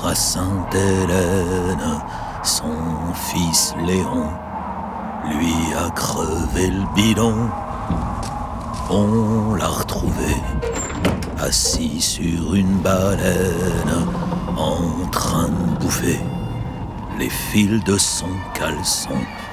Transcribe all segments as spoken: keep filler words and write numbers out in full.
à Sainte-Hélène, son fils Léon lui a crevé le bidon. On l'a retrouvé assis sur une baleine, en train de bouffer les fils de son caleçon.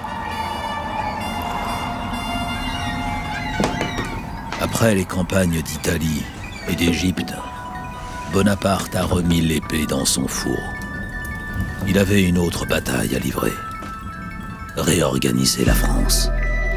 Après les campagnes d'Italie et d'Égypte, Bonaparte a remis l'épée dans son four. Il avait une autre bataille à livrer. Réorganiser la France.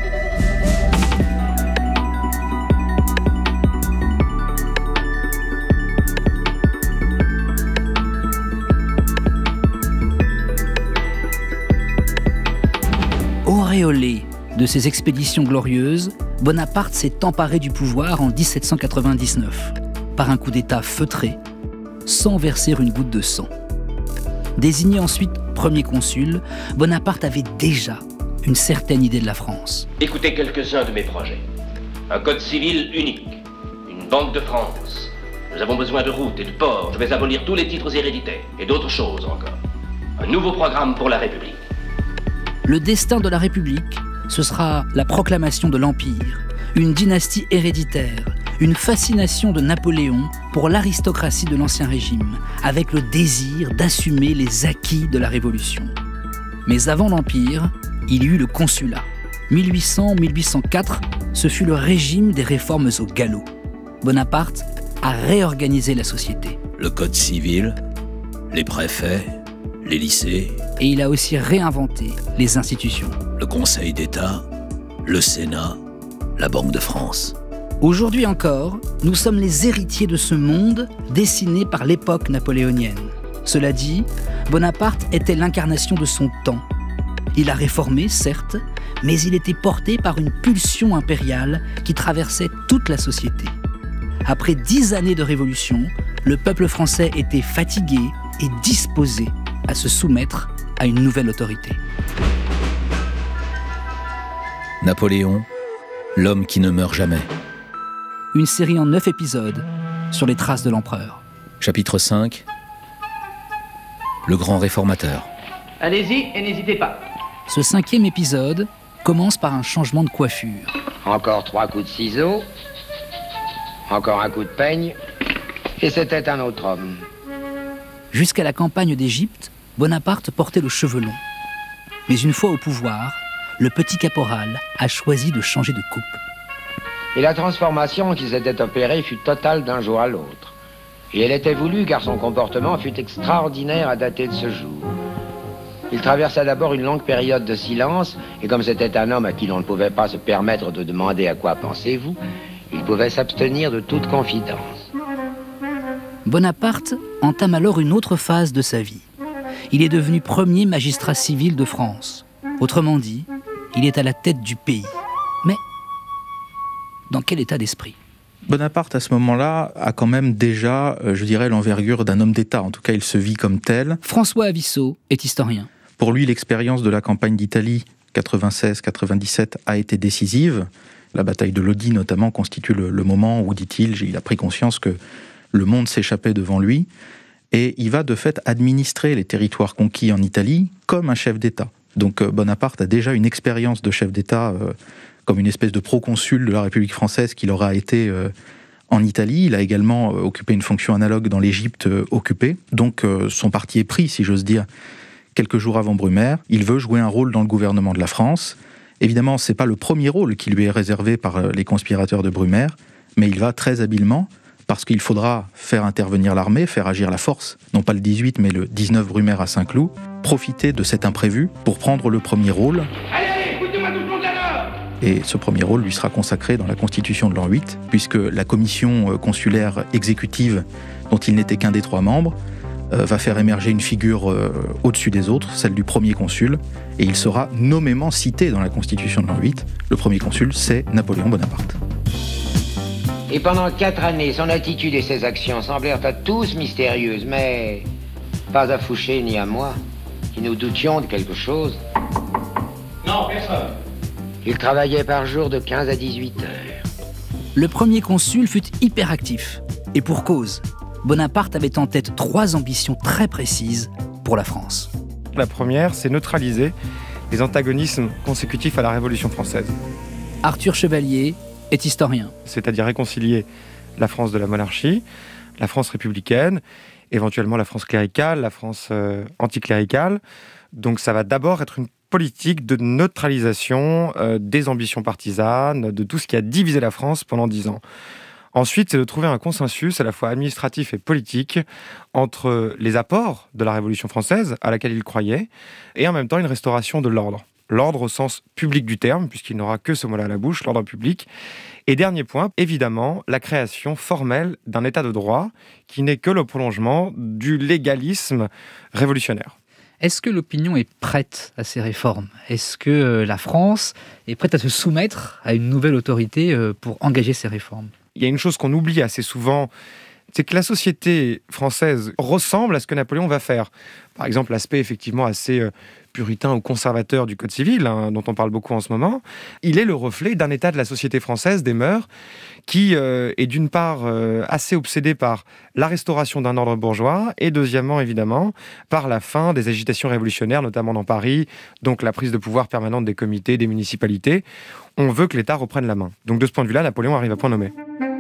Auréolé de ses expéditions glorieuses, Bonaparte s'est emparé du pouvoir en dix-sept cent quatre-vingt-dix-neuf, par un coup d'État feutré, sans verser une goutte de sang. Désigné ensuite premier consul, Bonaparte avait déjà une certaine idée de la France. Écoutez quelques-uns de mes projets. Un code civil unique, une banque de France. Nous avons besoin de routes et de ports. Je vais abolir tous les titres héréditaires et d'autres choses encore. Un nouveau programme pour la République. Le destin de la République, ce sera la proclamation de l'Empire, une dynastie héréditaire, une fascination de Napoléon pour l'aristocratie de l'Ancien Régime, avec le désir d'assumer les acquis de la Révolution. Mais avant l'Empire, il y eut le Consulat. mille huit cents à mille huit cent quatre, ce fut le régime des réformes au galop. Bonaparte a réorganisé la société. Le code civil, les préfets, les lycées. Et il a aussi réinventé les institutions. Le Conseil d'État, le Sénat, la Banque de France. Aujourd'hui encore, nous sommes les héritiers de ce monde dessiné par l'époque napoléonienne. Cela dit, Bonaparte était l'incarnation de son temps. Il a réformé, certes, mais il était porté par une pulsion impériale qui traversait toute la société. Après dix années de révolution, le peuple français était fatigué et disposé à se soumettre à une nouvelle autorité. Napoléon, l'homme qui ne meurt jamais. Une série en neuf épisodes sur les traces de l'empereur. Chapitre cinq. Le grand réformateur. Allez-y et n'hésitez pas. Ce cinquième épisode commence par un changement de coiffure. Encore trois coups de ciseaux. Encore un coup de peigne. Et c'était un autre homme. Jusqu'à la campagne d'Égypte, Bonaparte portait le cheveu long. Mais une fois au pouvoir, le petit caporal a choisi de changer de coupe. Et la transformation qui s'était opérée fut totale d'un jour à l'autre. Et elle était voulue car son comportement fut extraordinaire à dater de ce jour. Il traversa d'abord une longue période de silence, et comme c'était un homme à qui l'on ne pouvait pas se permettre de demander à quoi pensez-vous, il pouvait s'abstenir de toute confidence. Bonaparte entame alors une autre phase de sa vie. Il est devenu premier magistrat civil de France. Autrement dit, il est à la tête du pays. Mais dans quel état d'esprit ? Bonaparte, à ce moment-là, a quand même déjà, je dirais, l'envergure d'un homme d'État. En tout cas, il se vit comme tel. François Avissot est historien. Pour lui, l'expérience de la campagne d'Italie quatre-vingt-seize quatre-vingt-dix-sept a été décisive. La bataille de Lodi, notamment, constitue le, le moment où, dit-il, il a pris conscience que le monde s'échappait devant lui. Et il va de fait administrer les territoires conquis en Italie comme un chef d'État. Donc Bonaparte a déjà une expérience de chef d'État euh, comme une espèce de proconsul de la République française qu'il aura été euh, en Italie. Il a également euh, occupé une fonction analogue dans l'Égypte euh, occupée. Donc euh, son parti est pris, si j'ose dire, quelques jours avant Brumaire. Il veut jouer un rôle dans le gouvernement de la France. Évidemment, ce n'est pas le premier rôle qui lui est réservé par euh, les conspirateurs de Brumaire, mais il va très habilement, parce qu'il faudra faire intervenir l'armée, faire agir la force, non pas le dix-huit, mais le dix-neuf Brumaire à Saint-Cloud, profiter de cet imprévu pour prendre le premier rôle. Allez, allez, écoutez-moi tout le monde alors. Et ce premier rôle lui sera consacré dans la Constitution de l'an huit, puisque la commission consulaire exécutive, dont il n'était qu'un des trois membres, euh, va faire émerger une figure euh, au-dessus des autres, celle du premier consul, et il sera nommément cité dans la Constitution de l'an huit. Le premier consul, c'est Napoléon Bonaparte. Et pendant quatre années, son attitude et ses actions semblèrent à tous mystérieuses, mais pas à Fouché ni à moi, qui nous doutions de quelque chose. Non, personne. Il travaillait par jour de quinze à dix-huit heures. Le premier consul fut hyperactif. Et pour cause. Bonaparte avait en tête trois ambitions très précises pour la France. La première, c'est neutraliser les antagonismes consécutifs à la Révolution française. Arthur Chevalier est historien. C'est-à-dire réconcilier la France de la monarchie, la France républicaine, éventuellement la France cléricale, la France euh, anticléricale. Donc ça va d'abord être une politique de neutralisation euh, des ambitions partisanes, de tout ce qui a divisé la France pendant dix ans. Ensuite, c'est de trouver un consensus à la fois administratif et politique entre les apports de la Révolution française, à laquelle il croyait, et en même temps une restauration de l'ordre. L'ordre au sens public du terme, puisqu'il n'aura que ce mot-là à la bouche, l'ordre public. Et dernier point, évidemment, la création formelle d'un état de droit qui n'est que le prolongement du légalisme révolutionnaire. Est-ce que l'opinion est prête à ces réformes ? Est-ce que la France est prête à se soumettre à une nouvelle autorité pour engager ces réformes ? Il y a une chose qu'on oublie assez souvent, c'est que la société française ressemble à ce que Napoléon va faire. Par exemple, l'aspect effectivement assez euh, puritain ou conservateur du Code civil, hein, dont on parle beaucoup en ce moment, il est le reflet d'un état de la société française, des mœurs, qui euh, est d'une part euh, assez obsédé par la restauration d'un ordre bourgeois, et deuxièmement, évidemment, par la fin des agitations révolutionnaires, notamment dans Paris, donc la prise de pouvoir permanente des comités, des municipalités. On veut que l'État reprenne la main. Donc de ce point de vue-là, Napoléon arrive à point nommé.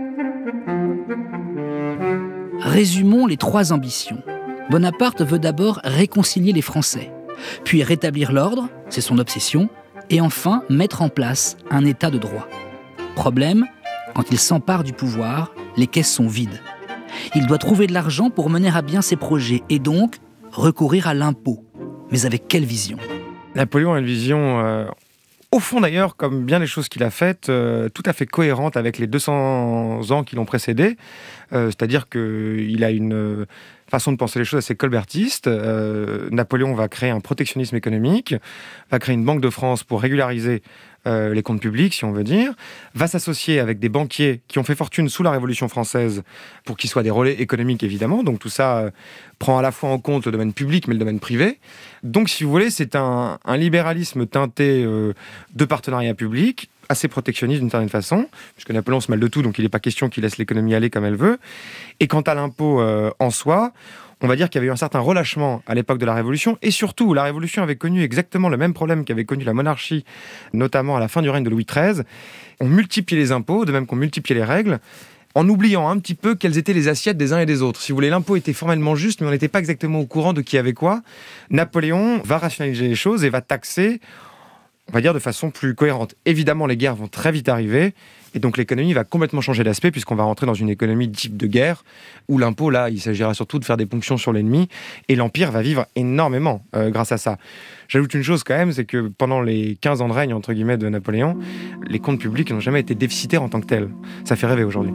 Résumons les trois ambitions. Bonaparte veut d'abord réconcilier les Français, puis rétablir l'ordre, c'est son obsession, et enfin mettre en place un état de droit. Problème, quand il s'empare du pouvoir, les caisses sont vides. Il doit trouver de l'argent pour mener à bien ses projets, et donc recourir à l'impôt. Mais avec quelle vision ? Napoléon a une vision... Euh... Au fond, d'ailleurs, comme bien les choses qu'il a faites, euh, tout à fait cohérente avec les deux cents ans qui l'ont précédé. Euh, c'est-à-dire qu'il a une euh, façon de penser les choses assez colbertiste. Euh, Napoléon va créer un protectionnisme économique, va créer une banque de France pour régulariser euh, les comptes publics, si on veut dire, va s'associer avec des banquiers qui ont fait fortune sous la Révolution française pour qu'ils soient des relais économiques, évidemment. Donc tout ça euh, prend à la fois en compte le domaine public, mais le domaine privé. Donc, si vous voulez, c'est un, un libéralisme teinté euh, de partenariat public, assez protectionniste d'une certaine façon, puisque Napoléon se mêle de tout, donc il n'est pas question qu'il laisse l'économie aller comme elle veut. Et quant à l'impôt euh, en soi, on va dire qu'il y avait eu un certain relâchement à l'époque de la Révolution, et surtout, la Révolution avait connu exactement le même problème qu'avait connu la monarchie, notamment à la fin du règne de Louis treize. On multipliait les impôts, de même qu'on multipliait les règles, en oubliant un petit peu quelles étaient les assiettes des uns et des autres. Si vous voulez, l'impôt était formellement juste, mais on n'était pas exactement au courant de qui avait quoi. Napoléon va rationaliser les choses et va taxer, on va dire, de façon plus cohérente. Évidemment, les guerres vont très vite arriver, et donc l'économie va complètement changer d'aspect, puisqu'on va rentrer dans une économie type de guerre, où l'impôt, là, il s'agira surtout de faire des ponctions sur l'ennemi, et l'Empire va vivre énormément euh, grâce à ça. J'ajoute une chose quand même, c'est que pendant les quinze ans de règne, entre guillemets, de Napoléon, les comptes publics n'ont jamais été déficitaires en tant que tels. Ça fait rêver aujourd'hui.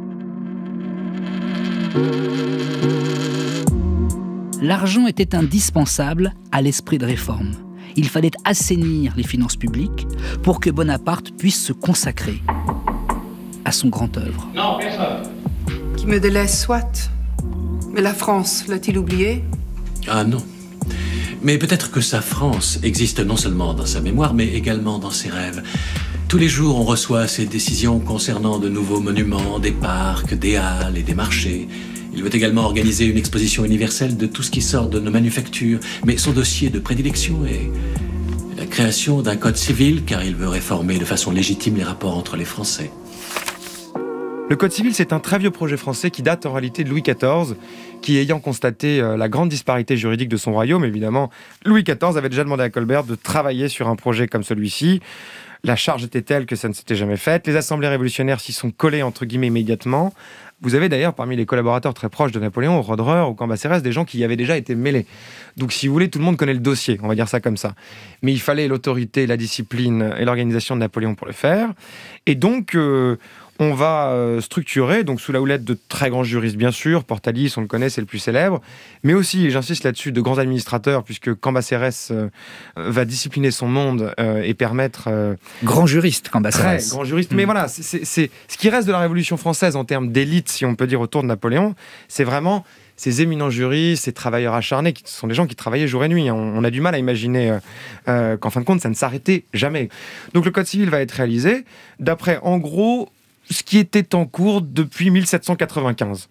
L'argent était indispensable à l'esprit de réforme. Il fallait assainir les finances publiques pour que Bonaparte puisse se consacrer à son grand œuvre. Non, personne. Qui me délaisse, soit. Mais la France, l'a-t-il oublié ? Ah non. Mais peut-être que sa France existe non seulement dans sa mémoire, mais également dans ses rêves. Tous les jours, on reçoit ses décisions concernant de nouveaux monuments, des parcs, des halles et des marchés. Il veut également organiser une exposition universelle de tout ce qui sort de nos manufactures. Mais son dossier de prédilection est la création d'un code civil, car il veut réformer de façon légitime les rapports entre les Français. Le Code civil, c'est un très vieux projet français qui date en réalité de Louis quatorze, qui, ayant constaté euh, la grande disparité juridique de son royaume, évidemment, Louis quatorze avait déjà demandé à Colbert de travailler sur un projet comme celui-ci. La charge était telle que ça ne s'était jamais fait. Les assemblées révolutionnaires s'y sont collées, entre guillemets, immédiatement. Vous avez d'ailleurs, parmi les collaborateurs très proches de Napoléon, au Roderer, au Cambacérès, des gens qui y avaient déjà été mêlés. Donc, si vous voulez, tout le monde connaît le dossier, on va dire ça comme ça. Mais il fallait l'autorité, la discipline et l'organisation de Napoléon pour le faire. Et donc... Euh, On va euh, structurer, donc sous la houlette de très grands juristes, bien sûr. Portalis, on le connaît, c'est le plus célèbre. Mais aussi, et j'insiste là-dessus, de grands administrateurs, puisque Cambacérès euh, va discipliner son monde euh, et permettre... Euh, grand juriste, Cambacérès. Très grand juriste. Mmh. Mais voilà, c'est, c'est, c'est ce qui reste de la Révolution française en termes d'élite, si on peut dire, autour de Napoléon. C'est vraiment ces éminents juristes, ces travailleurs acharnés, qui sont des gens qui travaillaient jour et nuit. On, on a du mal à imaginer euh, euh, qu'en fin de compte, ça ne s'arrêtait jamais. Donc le Code civil va être réalisé d'après, en gros... ce qui était en cours depuis mille sept cent quatre-vingt-quinze.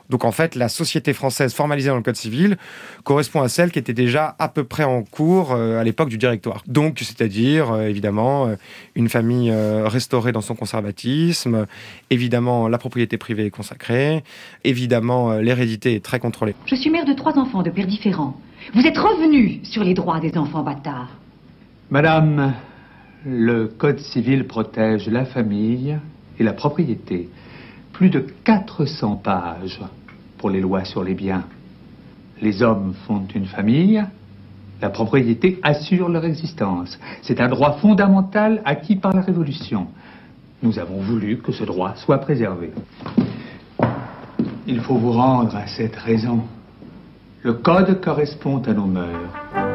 Donc en fait, la société française formalisée dans le Code civil correspond à celle qui était déjà à peu près en cours euh, à l'époque du Directoire. Donc, c'est-à-dire, euh, évidemment, euh, une famille euh, restaurée dans son conservatisme, euh, évidemment, la propriété privée est consacrée, évidemment, euh, l'hérédité est très contrôlée. Je suis mère de trois enfants de pères différents. Vous êtes revenu sur les droits des enfants bâtards. Madame, le Code civil protège la famille et la propriété. Plus de quatre cents pages pour les lois sur les biens. Les hommes fondent une famille, la propriété assure leur existence. C'est un droit fondamental acquis par la Révolution. Nous avons voulu que ce droit soit préservé. Il faut vous rendre à cette raison. Le Code correspond à nos mœurs.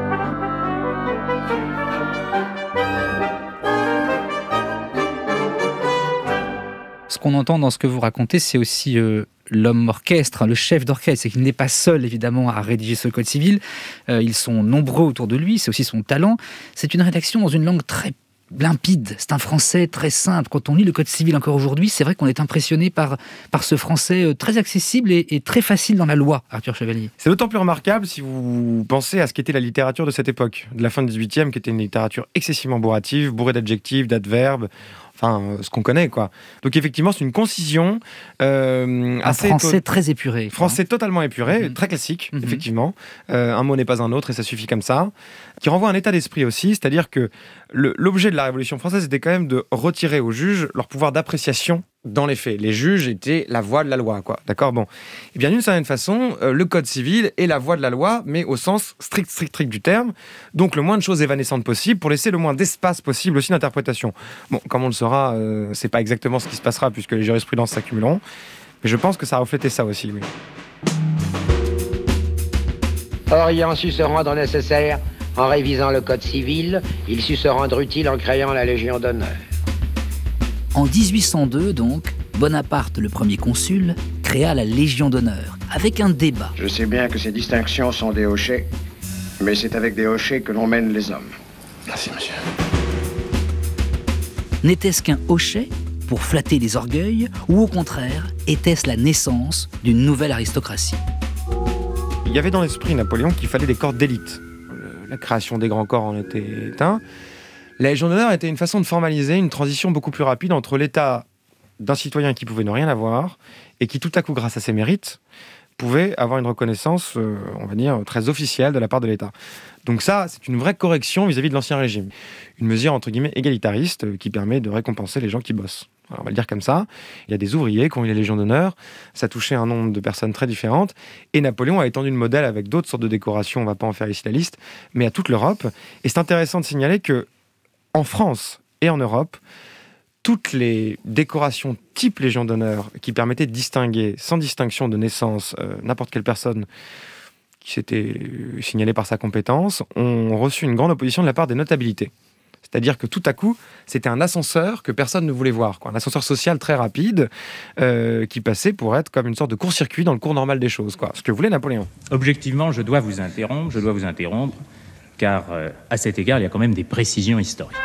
Ce qu'on entend dans ce que vous racontez, c'est aussi euh, l'homme orchestre, hein, le chef d'orchestre. C'est qu'il n'est pas seul, évidemment, à rédiger ce code civil. Euh, ils sont nombreux autour de lui, c'est aussi son talent. C'est une rédaction dans une langue très limpide. C'est un français très simple. Quand on lit le code civil encore aujourd'hui, c'est vrai qu'on est impressionné par, par ce français très accessible et, et très facile dans la loi, Arthur Chevalier. C'est d'autant plus remarquable si vous pensez à ce qu'était la littérature de cette époque, de la fin du dix-huitième, qui était une littérature excessivement bourrative, bourrée d'adjectifs, d'adverbes, enfin, euh, ce qu'on connaît, quoi. Donc effectivement, c'est une concision euh, un assez... français to- très épuré. Français hein. totalement épuré, Mm-hmm. très classique, Mm-hmm. effectivement. Euh, un mot n'est pas un autre et ça suffit comme ça. Qui renvoie à un état d'esprit aussi, c'est-à-dire que le, l'objet de la Révolution française était quand même de retirer aux juges leur pouvoir d'appréciation dans les faits. Les juges étaient la voix de la loi, quoi. D'accord ? Bon. Eh bien, d'une certaine façon, euh, le Code civil est la voix de la loi, mais au sens strict, strict, strict du terme. Donc, le moins de choses évanescentes possible pour laisser le moins d'espace possible aussi d'interprétation. Bon, comme on le saura, euh, c'est pas exactement ce qui se passera puisque les jurisprudences s'accumuleront. Mais je pense que ça a reflété ça aussi, oui. Orient sut se rendre nécessaire en révisant le Code civil. Il sut se rendre utile en créant la Légion d'honneur. En dix-huit cent deux, donc, Bonaparte, le premier consul, créa la Légion d'honneur, avec un débat. Je sais bien que ces distinctions sont des hochets, mais c'est avec des hochets que l'on mène les hommes. Merci, monsieur. N'était-ce qu'un hochet pour flatter les orgueils, ou au contraire, était-ce la naissance d'une nouvelle aristocratie ? Il y avait dans l'esprit Napoléon qu'il fallait des corps d'élite. La création des grands corps en était un. La Légion d'honneur était une façon de formaliser une transition beaucoup plus rapide entre l'état d'un citoyen qui pouvait ne rien avoir et qui, tout à coup, grâce à ses mérites, pouvait avoir une reconnaissance, euh, on va dire, très officielle de la part de l'État. Donc ça, c'est une vraie correction vis-à-vis de l'Ancien Régime. Une mesure, entre guillemets, égalitariste euh, qui permet de récompenser les gens qui bossent. Alors, on va le dire comme ça. Il y a des ouvriers qui ont eu la Légion d'honneur. Ça touchait un nombre de personnes très différentes. Et Napoléon a étendu le modèle avec d'autres sortes de décorations. On ne va pas en faire ici la liste, mais à toute l'Europe. Et c'est intéressant de signaler que en France et en Europe, toutes les décorations type Légion d'honneur qui permettaient de distinguer, sans distinction de naissance, euh, n'importe quelle personne qui s'était signalée par sa compétence, ont reçu une grande opposition de la part des notabilités. C'est-à-dire que tout à coup, c'était un ascenseur que personne ne voulait voir, quoi. Un ascenseur social très rapide euh, qui passait pour être comme une sorte de court-circuit dans le cours normal des choses, quoi. Ce que voulait Napoléon. Objectivement, je dois vous interrompre, je dois vous interrompre, car euh, à cet égard, il y a quand même des précisions historiques.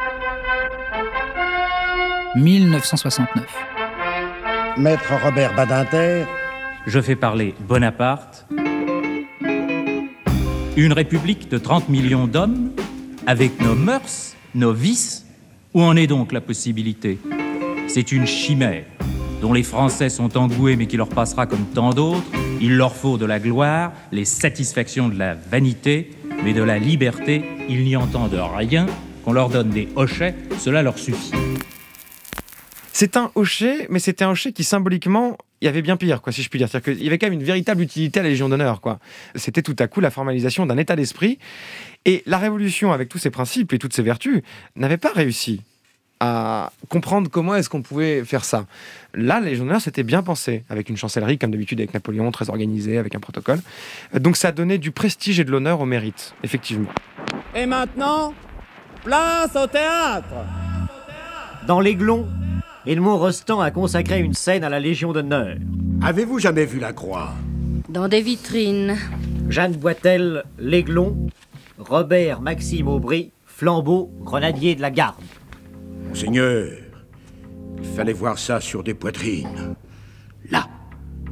mille neuf cent soixante-neuf. Maître Robert Badinter. Je fais parler Bonaparte. Une république de trente millions d'hommes, avec nos mœurs, nos vices. Où en est donc la possibilité ? C'est une chimère, dont les Français sont engoués, mais qui leur passera comme tant d'autres. Il leur faut de la gloire, les satisfactions de la vanité, mais de la liberté, ils n'y entendent rien. Qu'on leur donne des hochets, cela leur suffit. C'est un hochet, mais c'était un hochet qui symboliquement, il y avait bien pire, quoi, si je puis dire. C'est-à-dire qu'il y avait quand même une véritable utilité à la Légion d'honneur, quoi. C'était tout à coup la formalisation d'un état d'esprit. Et la Révolution, avec tous ses principes et toutes ses vertus, n'avait pas réussi à comprendre comment est-ce qu'on pouvait faire ça. Là, la Légion d'honneur, c'était bien pensé, avec une chancellerie, comme d'habitude avec Napoléon, très organisée, avec un protocole. Donc ça donnait du prestige et de l'honneur au mérite, effectivement. Et maintenant, place au théâtre. Dans l'Aiglon, Edmond Rostand a consacré une scène à la Légion d'honneur. Avez-vous jamais vu la croix ? Dans des vitrines. Jeanne Boitel, l'Aiglon. Robert Maxime Aubry, flambeau, grenadier de la garde. Monseigneur, il fallait voir ça sur des poitrines. Là,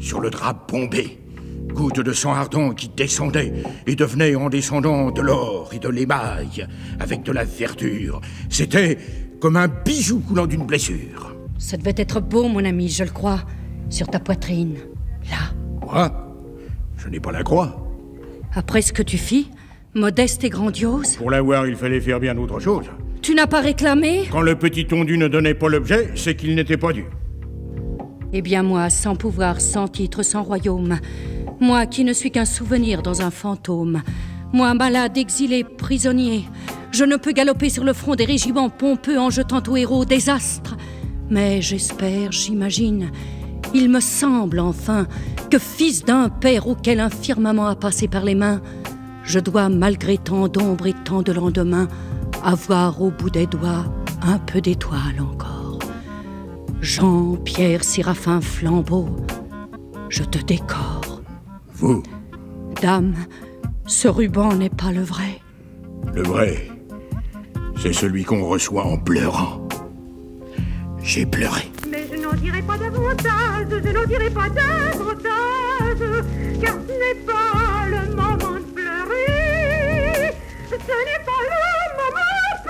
sur le drap bombé. Gouttes de sang ardent qui descendaient et devenaient en descendant de l'or et de l'émail, avec de la verdure. C'était comme un bijou coulant d'une blessure. Ça devait être beau, mon ami, je le crois. Sur ta poitrine, là. Moi, je n'ai pas la croix. Après ce que tu fis, modeste et grandiose. Pour l'avoir, il fallait faire bien autre chose. Tu n'as pas réclamé ? Quand le petit tondu ne donnait pas l'objet, c'est qu'il n'était pas dû. Eh bien moi, sans pouvoir, sans titre, sans royaume, moi qui ne suis qu'un souvenir dans un fantôme, moi malade, exilé, prisonnier, je ne peux galoper sur le front des régiments pompeux en jetant aux héros des astres. Mais j'espère, j'imagine, il me semble enfin que fils d'un père auquel un firmament a passé par les mains, je dois, malgré tant d'ombre et tant de lendemain, avoir au bout des doigts un peu d'étoile encore. Jean, Pierre, Séraphin, Flambeau, je te décore. Vous ? Dame, ce ruban n'est pas le vrai. Le vrai, c'est celui qu'on reçoit en pleurant. J'ai pleuré. Mais je n'en dirai pas davantage, je n'en dirai pas davantage, car ce n'est pas le moment de pleurer, ce n'est pas le moment de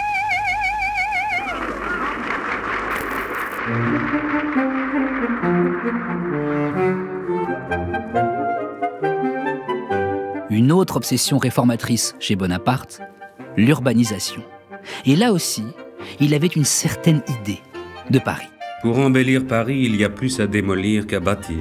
pleurer. Une autre obsession réformatrice chez Bonaparte, l'urbanisation. Et là aussi, il avait une certaine idée de Paris. Pour embellir Paris, il y a plus à démolir qu'à bâtir.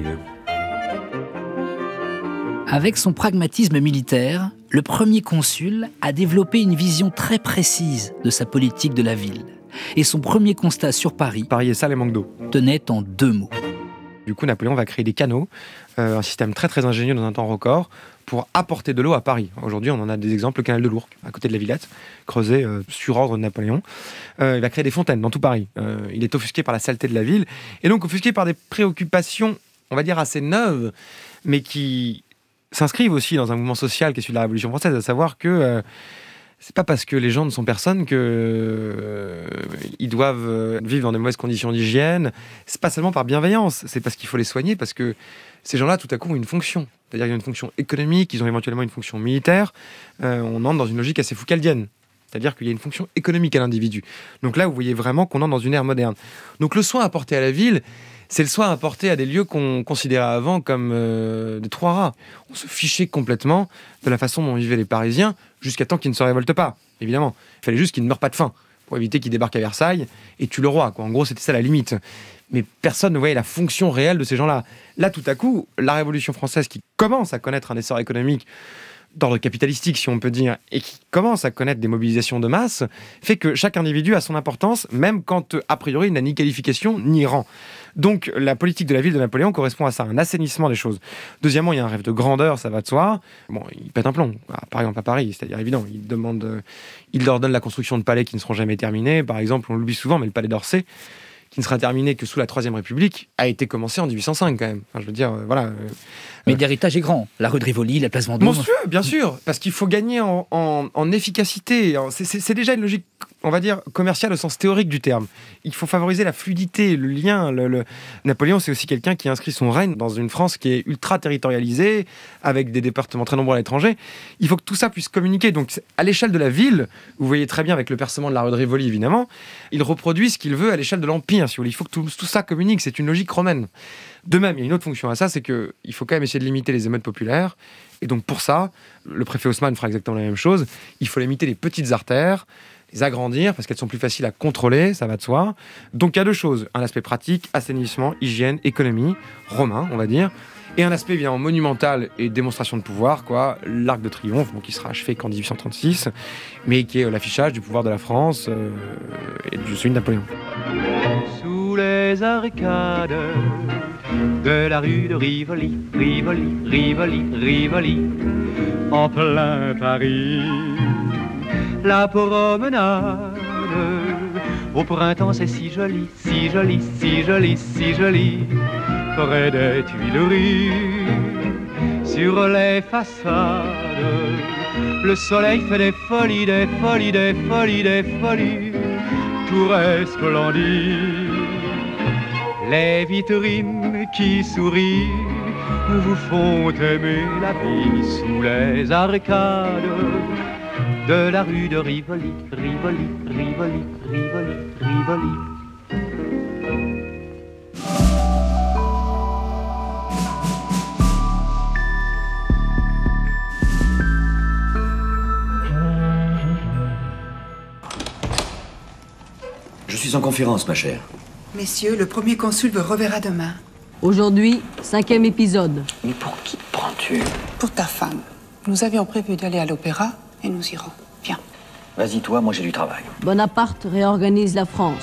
Avec son pragmatisme militaire, le premier consul a développé une vision très précise de sa politique de la ville. Et son premier constat sur Paris, Paris est sale et manque d'eau, tenait en deux mots. Du coup, Napoléon va créer des canaux, euh, un système très très ingénieux dans un temps record, pour apporter de l'eau à Paris. Aujourd'hui, on en a des exemples, le canal de l'Ourcq, à côté de la Villette, creusé euh, sur ordre de Napoléon. Euh, il va créer des fontaines dans tout Paris. Euh, il est offusqué par la saleté de la ville, et donc offusqué par des préoccupations, on va dire, assez neuves, mais qui s'inscrivent aussi dans un mouvement social qui est celui de la Révolution française, à savoir que euh, c'est pas parce que les gens ne sont personnes que euh, ils doivent euh, vivre dans des mauvaises conditions d'hygiène. C'est pas seulement par bienveillance, c'est parce qu'il faut les soigner, parce que ces gens-là, tout à coup, ont une fonction. C'est-à-dire qu'ils ont une fonction économique, ils ont éventuellement une fonction militaire. Euh, on entre dans une logique assez foucaldienne. C'est-à-dire qu'il y a une fonction économique à l'individu. Donc là, vous voyez vraiment qu'on entre dans une ère moderne. Donc le soin apporté à la ville, c'est le soin apporté à des lieux qu'on considérait avant comme euh, des trous à rats. On se fichait complètement de la façon dont vivaient les Parisiens, jusqu'à temps qu'ils ne se révoltent pas, évidemment. Il fallait juste qu'ils ne meurent pas de faim, pour éviter qu'ils débarquent à Versailles et tuent le roi, quoi. En gros, c'était ça la limite. Mais personne ne voyait la fonction réelle de ces gens-là. Là, tout à coup, la Révolution française, qui commence à connaître un essor économique d'ordre capitalistique, si on peut dire, et qui commence à connaître des mobilisations de masse, fait que chaque individu a son importance, même quand, a priori, il n'a ni qualification ni rang. Donc, la politique de la ville de Napoléon correspond à ça, un assainissement des choses. Deuxièmement, il y a un rêve de grandeur, ça va de soi. Bon, il pète un plomb, par exemple à Paris, c'est-à-dire évident. Il demande, il ordonne la construction de palais qui ne seront jamais terminés. Par exemple, on l'oublie souvent, mais le palais d'Orsay, qui ne sera terminé que sous la Troisième République, a été commencé en dix-huit cent cinq quand même. Enfin, je veux dire, euh, voilà. Euh, Mais l'héritage est grand. La rue de Rivoli, la place Vendôme. Monsieur, bien sûr, parce qu'il faut gagner en, en, en efficacité. C'est, c'est, c'est déjà une logique, on va dire, commerciale au sens théorique du terme. Il faut favoriser la fluidité, le lien. Le, le... Napoléon, c'est aussi quelqu'un qui inscrit son règne dans une France qui est ultra territorialisée, avec des départements très nombreux à l'étranger. Il faut que tout ça puisse communiquer. Donc, à l'échelle de la ville, vous voyez très bien avec le percement de la rue de Rivoli, évidemment, il reproduit ce qu'il veut à l'échelle de l'Empire. Si vous voulez. Il faut que tout, tout ça communique. C'est une logique romaine. De même, il y a une autre fonction à ça, c'est qu'il faut quand même essayer de limiter les émeutes populaires. Et donc pour ça, le préfet Haussmann fera exactement la même chose. Il faut limiter les petites artères, les agrandir, parce qu'elles sont plus faciles à contrôler, ça va de soi. Donc il y a deux choses. Un aspect pratique, assainissement, hygiène, économie, romain, on va dire. Et un aspect évidemment monumental et démonstration de pouvoir, quoi, l'Arc de Triomphe, bon, qui sera achevé qu'en dix-huit cent trente-six, mais qui est euh, l'affichage du pouvoir de la France euh, et de celui de Napoléon. Sous les arcades de la rue de Rivoli, Rivoli, Rivoli, Rivoli, en plein Paris, la promenade. Au printemps c'est si joli, si joli, si joli, si joli, près des Tuileries, sur les façades, le soleil fait des folies, des folies, des folies, des folies, tout est splendide. Les vitrines qui sourient vous font aimer la vie sous les arcades de la rue de Rivoli, Rivoli, Rivoli, Rivoli, Rivoli. Je suis en conférence, ma chère. Messieurs, le premier consul vous reverra demain. Aujourd'hui, cinquième épisode. Mais pour qui prends-tu? Pour ta femme. Nous avions prévu d'aller à l'opéra et nous irons. Viens. Vas-y, toi, moi j'ai du travail. Bonaparte réorganise la France.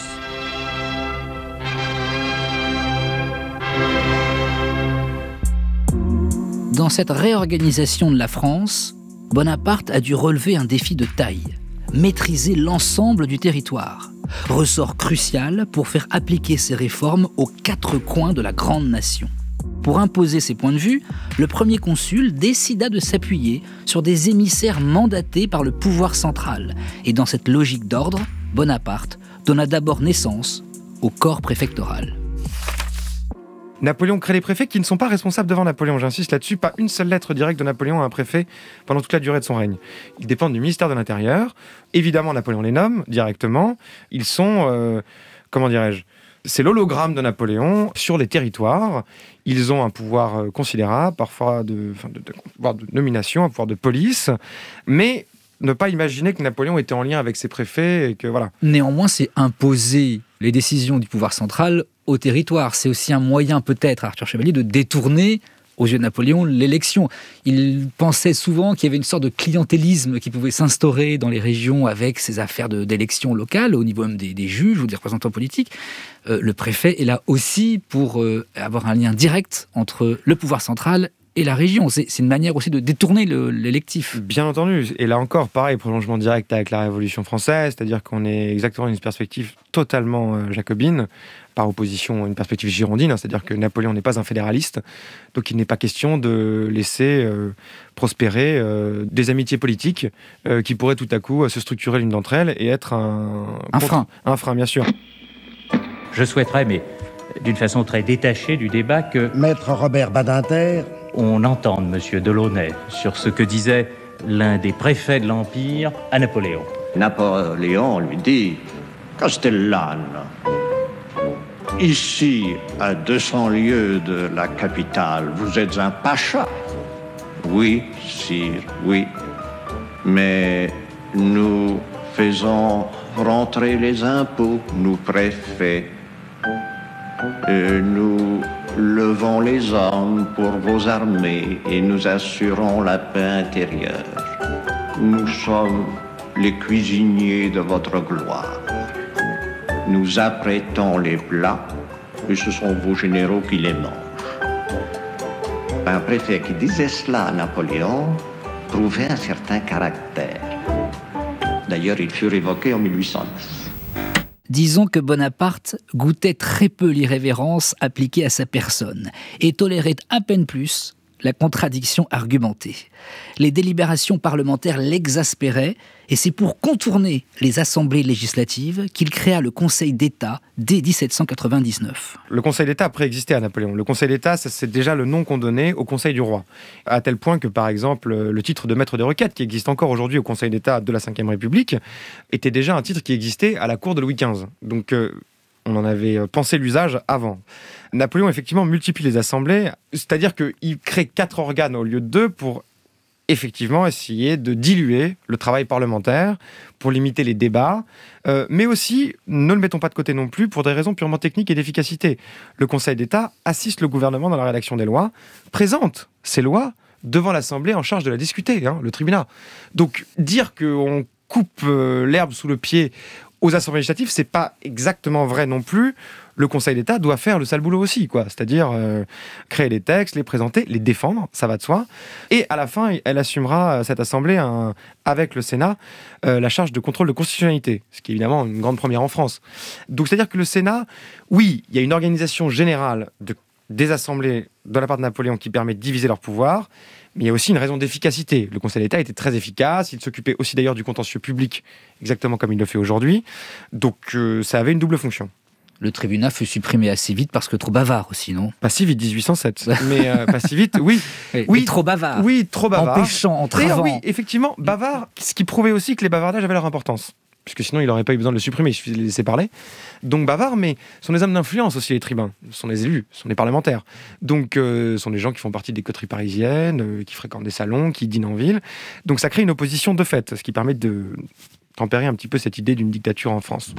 Dans cette réorganisation de la France, Bonaparte a dû relever un défi de taille, maîtriser l'ensemble du territoire. Ressort crucial pour faire appliquer ces réformes aux quatre coins de la grande nation. Pour imposer ses points de vue, le premier consul décida de s'appuyer sur des émissaires mandatés par le pouvoir central. Et dans cette logique d'ordre, Bonaparte donna d'abord naissance au corps préfectoral. Napoléon crée les préfets qui ne sont pas responsables devant Napoléon. J'insiste là-dessus, pas une seule lettre directe de Napoléon à un préfet pendant toute la durée de son règne. Ils dépendent du ministère de l'Intérieur. Évidemment, Napoléon les nomme directement. Ils sont, euh, comment dirais-je, c'est l'hologramme de Napoléon sur les territoires. Ils ont un pouvoir euh, considérable, parfois de, enfin de, de, pouvoir de nomination, un pouvoir de police, mais ne pas imaginer que Napoléon était en lien avec ses préfets et que voilà. Néanmoins, c'est imposer les décisions du pouvoir central au territoire. C'est aussi un moyen, peut-être, Arthur Chevalier, de détourner, aux yeux de Napoléon, l'élection. Il pensait souvent qu'il y avait une sorte de clientélisme qui pouvait s'instaurer dans les régions avec ces affaires de, d'élections locales, au niveau même des, des juges ou des représentants politiques. Euh, le préfet est là aussi pour euh, avoir un lien direct entre le pouvoir central et la région. C'est, c'est une manière aussi de détourner le, l'électif. Bien entendu. Et là encore, pareil, prolongement direct avec la Révolution française, c'est-à-dire qu'on est exactement dans une perspective totalement euh, jacobine, par opposition à une perspective girondine, hein, c'est-à-dire que Napoléon n'est pas un fédéraliste, donc il n'est pas question de laisser euh, prospérer euh, des amitiés politiques euh, qui pourraient tout à coup se structurer l'une d'entre elles et être un... Un frein. Un frein, bien sûr. Je souhaiterais, mais d'une façon très détachée du débat, que... Maître Robert Badinter. On entende M. Delaunay sur ce que disait l'un des préfets de l'Empire à Napoléon. Napoléon lui dit « Castellane, ici, à deux cents lieues de la capitale, vous êtes un pacha. »« Oui, sire, oui. Mais nous faisons rentrer les impôts, nous préfets. Euh, nous levons les armes pour vos armées et nous assurons la paix intérieure. Nous sommes les cuisiniers de votre gloire. Nous apprêtons les plats et ce sont vos généraux qui les mangent. » Un préfet qui disait cela à Napoléon prouvait un certain caractère. D'ailleurs, il fut révoqué en mille huit cent dix. Disons que Bonaparte goûtait très peu l'irrévérence appliquée à sa personne et tolérait à peine plus la contradiction argumentée. Les délibérations parlementaires l'exaspéraient et c'est pour contourner les assemblées législatives qu'il créa le Conseil d'État dès dix-sept cent quatre-vingt-dix-neuf. Le Conseil d'État a préexisté à Napoléon. Le Conseil d'État, c'est déjà le nom qu'on donnait au Conseil du Roi. À tel point que, par exemple, le titre de maître des requêtes, qui existe encore aujourd'hui au Conseil d'État de la cinquième République, était déjà un titre qui existait à la cour de Louis quinze. Donc, euh, on en avait pensé l'usage avant. Napoléon, effectivement, multiplie les assemblées, c'est-à-dire qu'il crée quatre organes au lieu de deux pour effectivement essayer de diluer le travail parlementaire, pour limiter les débats, euh, mais aussi, ne le mettons pas de côté non plus, pour des raisons purement techniques et d'efficacité. Le Conseil d'État assiste le gouvernement dans la rédaction des lois, présente ces lois devant l'Assemblée en charge de la discuter, hein, le tribunat. Donc, dire qu'on coupe euh, l'herbe sous le pied aux assemblées législatives, c'est pas exactement vrai non plus. Le Conseil d'État doit faire le sale boulot aussi, quoi. C'est-à-dire euh, créer les textes, les présenter, les défendre, ça va de soi. Et à la fin, elle assumera, cette Assemblée, un, avec le Sénat, euh, la charge de contrôle de constitutionnalité, ce qui est évidemment une grande première en France. Donc c'est-à-dire que le Sénat, oui, il y a une organisation générale de, des assemblées de la part de Napoléon qui permet de diviser leur pouvoir, mais il y a aussi une raison d'efficacité. Le Conseil d'État était très efficace, il s'occupait aussi d'ailleurs du contentieux public, exactement comme il le fait aujourd'hui. Donc euh, ça avait une double fonction. Le tribunat fut supprimé assez vite parce que trop bavard aussi, non? Pas si vite, dix-huit cent sept. Mais euh, pas si vite, oui. Oui, oui. trop bavard. Oui, trop bavard. Empêchant, entravant. Oui, effectivement, bavard, ce qui prouvait aussi que les bavardages avaient leur importance. Puisque sinon, il n'aurait pas eu besoin de le supprimer, il suffisait de les laisser parler. Donc bavard, mais ce sont des hommes d'influence aussi, les tribuns. Ce sont des élus, ce sont des parlementaires. Donc euh, ce sont des gens qui font partie des coteries parisiennes, euh, qui fréquentent des salons, qui dînent en ville. Donc ça crée une opposition de fait, ce qui permet de tempérer un petit peu cette idée d'une dictature en France.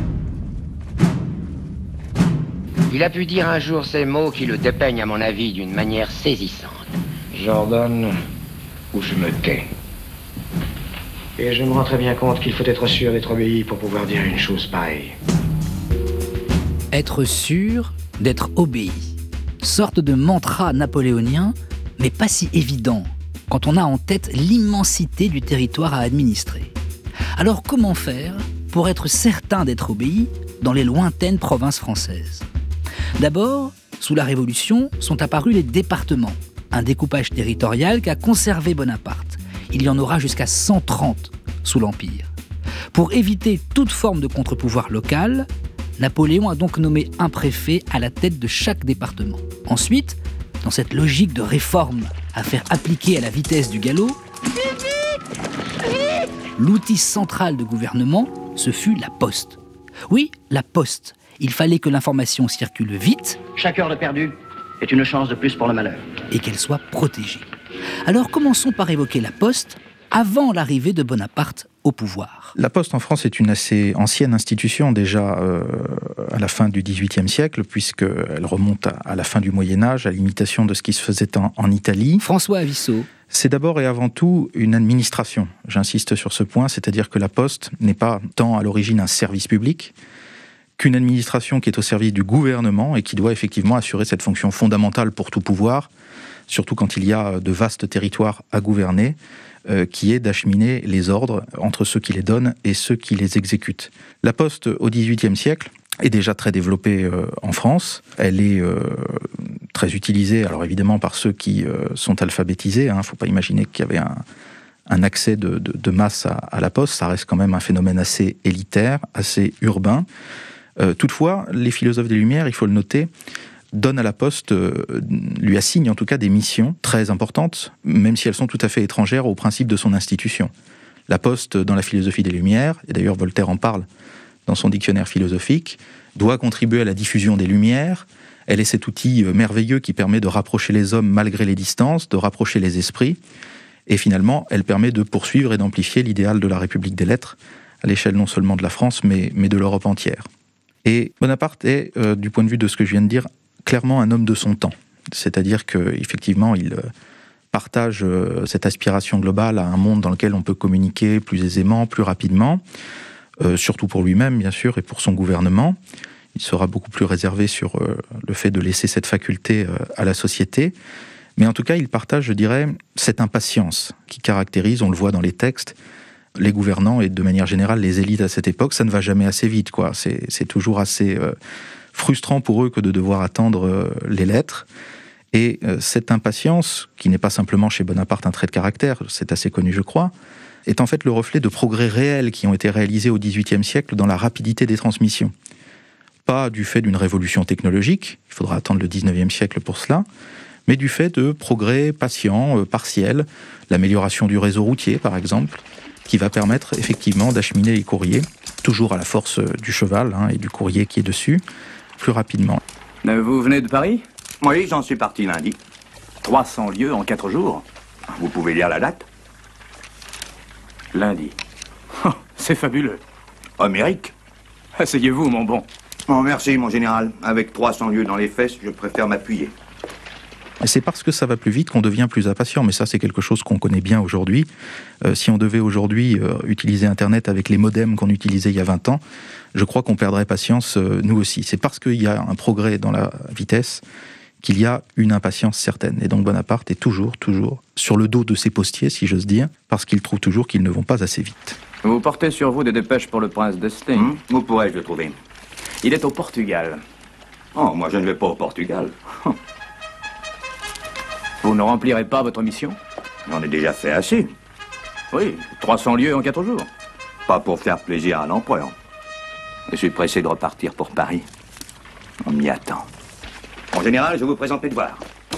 Il a pu dire un jour ces mots qui le dépeignent, à mon avis, d'une manière saisissante. J'ordonne ou je me tais. Et je me rends très bien compte qu'il faut être sûr d'être obéi pour pouvoir dire une chose pareille. Être sûr d'être obéi. Sorte de mantra napoléonien, mais pas si évident quand on a en tête l'immensité du territoire à administrer. Alors comment faire pour être certain d'être obéi dans les lointaines provinces françaises? D'abord, sous la Révolution, sont apparus les départements, un découpage territorial qu'a conservé Bonaparte. Il y en aura jusqu'à cent trente sous l'Empire. Pour éviter toute forme de contre-pouvoir local, Napoléon a donc nommé un préfet à la tête de chaque département. Ensuite, dans cette logique de réforme à faire appliquer à la vitesse du galop, l'outil central de gouvernement, ce fut la poste. Oui, la poste. Il fallait que l'information circule vite. Chaque heure de perdu est une chance de plus pour le malheur. Et qu'elle soit protégée. Alors commençons par évoquer la poste avant l'arrivée de Bonaparte au pouvoir. La Poste en France est une assez ancienne institution, déjà euh, à la fin du dix-huitième siècle, puisqu'elle remonte à, à la fin du Moyen-Âge, à l'imitation de ce qui se faisait en, en Italie. François Aviceau. C'est d'abord et avant tout une administration, j'insiste sur ce point, c'est-à-dire que la Poste n'est pas tant à l'origine un service public, qu'une administration qui est au service du gouvernement et qui doit effectivement assurer cette fonction fondamentale pour tout pouvoir, surtout quand il y a de vastes territoires à gouverner, euh, qui est d'acheminer les ordres entre ceux qui les donnent et ceux qui les exécutent. La Poste, au dix-huitième siècle, est déjà très développée euh, en France. Elle est euh, très utilisée, alors évidemment par ceux qui euh, sont alphabétisés. Il hein. ne faut pas imaginer qu'il y avait un, un accès de, de, de masse à, à la Poste. Ça reste quand même un phénomène assez élitaire, assez urbain. Euh, toutefois, les philosophes des Lumières, il faut le noter, donnent à la Poste, euh, lui assignent en tout cas des missions très importantes, même si elles sont tout à fait étrangères au principe de son institution. La Poste, dans la philosophie des Lumières, et d'ailleurs Voltaire en parle dans son dictionnaire philosophique, doit contribuer à la diffusion des Lumières. Elle est cet outil merveilleux qui permet de rapprocher les hommes malgré les distances, de rapprocher les esprits, et finalement, elle permet de poursuivre et d'amplifier l'idéal de la République des lettres, à l'échelle non seulement de la France, mais, mais de l'Europe entière. Et Bonaparte est, euh, du point de vue de ce que je viens de dire, clairement un homme de son temps. C'est-à-dire qu'effectivement, il euh, partage euh, cette aspiration globale à un monde dans lequel on peut communiquer plus aisément, plus rapidement, euh, surtout pour lui-même, bien sûr, et pour son gouvernement. Il sera beaucoup plus réservé sur euh, le fait de laisser cette faculté euh, à la société. Mais en tout cas, il partage, je dirais, cette impatience qui caractérise, on le voit dans les textes, les gouvernants et de manière générale les élites à cette époque. Ça ne va jamais assez vite, quoi. C'est, c'est toujours assez euh, frustrant pour eux que de devoir attendre euh, les lettres. Et euh, cette impatience, qui n'est pas simplement chez Bonaparte un trait de caractère, c'est assez connu je crois, est en fait le reflet de progrès réels qui ont été réalisés au dix-huitième siècle dans la rapidité des transmissions. Pas du fait d'une révolution technologique, il faudra attendre le dix-neuvième siècle pour cela, mais du fait de progrès patients, euh, partiels, l'amélioration du réseau routier par exemple, qui va permettre effectivement d'acheminer les courriers, toujours à la force du cheval hein, et du courrier qui est dessus, plus rapidement. Vous venez de Paris ? Oui, j'en suis parti lundi. trois cents lieues en quatre jours. Vous pouvez lire la date ? Lundi. Oh, c'est fabuleux. Homérique. Asseyez-vous, mon bon. Oh, merci, mon général. Avec trois cents lieues dans les fesses, je préfère m'appuyer. Et c'est parce que ça va plus vite qu'on devient plus impatient, mais ça c'est quelque chose qu'on connaît bien aujourd'hui. Euh, si on devait aujourd'hui euh, utiliser Internet avec les modems qu'on utilisait il y a vingt ans, je crois qu'on perdrait patience euh, nous aussi. C'est parce qu'il y a un progrès dans la vitesse qu'il y a une impatience certaine. Et donc Bonaparte est toujours, toujours sur le dos de ses postiers, si j'ose dire, parce qu'il trouve toujours qu'ils ne vont pas assez vite. Vous portez sur vous des dépêches pour le prince d'Este. Hum, où pourrais-je le trouver ? Il est au Portugal. Oh, moi je ne vais pas au Portugal. Vous ne remplirez pas votre mission ? J'en ai déjà fait assez. Oui, trois cents lieues en quatre jours. Pas pour faire plaisir à l'empereur. Je suis pressé de repartir pour Paris. On m'y attend. En général, je vous présente mes devoirs.